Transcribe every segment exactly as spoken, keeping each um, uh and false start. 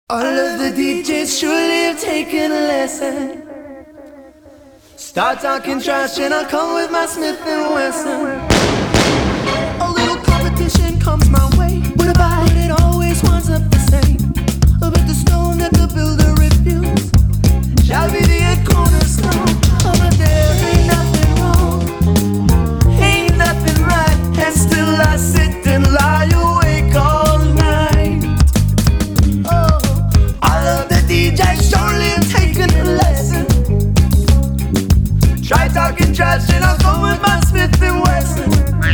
All of the D Js surely have taken a lesson. Start talking trash and I'll come with my Smith and Wesson. A little competition comes my way, but about it always winds up the same. But the stone that the builder refused shall be the head cornerstone. Oh, but there ain't nothing wrong, ain't nothing right, and still I sit and lie awake all night. Oh, all of the D Js surely have taken a lesson. Try talking trash and I'll come with my Smith and Wesson.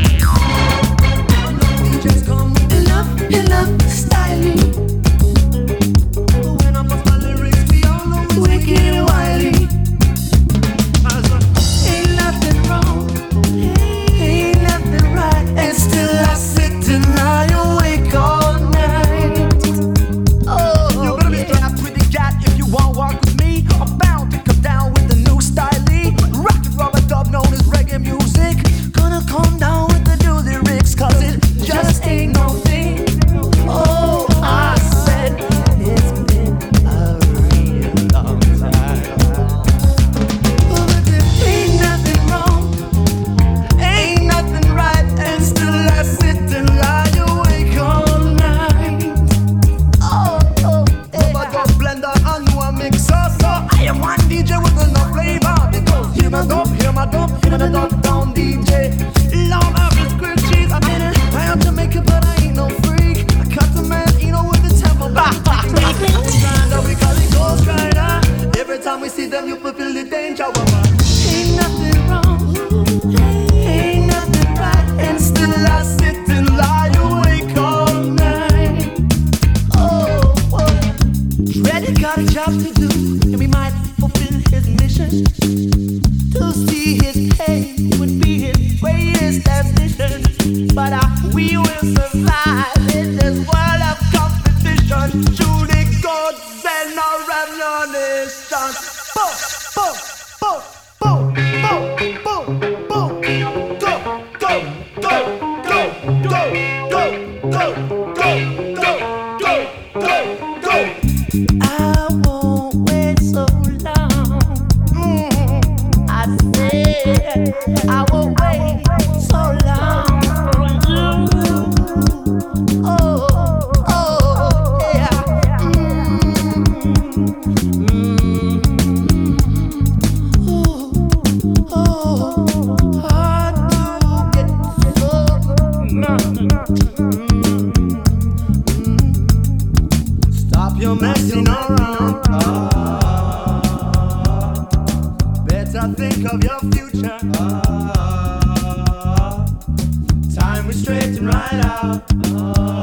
D Js come with enough, enough styling. But when I bust my lyrics, we all know it's wicked and wily. Ain't nothing wrong, ain't nothing right, and still I sit and lie awake all night. Oh, you better be strapped with the cat if you won't walk with me. I'm bound to come down with the new style. Rock and roll, a dub known as reggae music. Gonna calm down with the new lyrics, cause it just ain't no thing. Oh, I said it's been a real long time. But there ain't nothing wrong, ain't nothing right, and still I sit and lie awake all night. Oh, oh, yeah. But don't blender and you a mixer, so I am one D J with enough flavor. Because hear my dub, hear my dub, hear my dub down D J. Lord of his grilled cheese, I mean it. I am Jamaican, but I ain't no freak. I cut the man, you know, with the tempo. We call it Ghost Rider. Every time we see them, you fulfill the danger. Ain't nothing wrong, ain't nothing right, and still I sit and lie awake all night. Oh, oh. Freddy got a job to do, and we might fulfill his mission. To see his pay would be his greatest ambition. But uh, we will survive in this world of competition. Truly God send our revolution. Boom, boom, boom, boom, boom, boom, boom. Go, go, go, go, go, go, go, go, go, go, go, go. I won't wait so long. Mm, I said I won't wait so long for you. Oh, oh, yeah. Mm, mm, ooh, oh, hard to get so. Stop your messing around. Ah, better think of your future. Ah, time will straighten right out. Ah,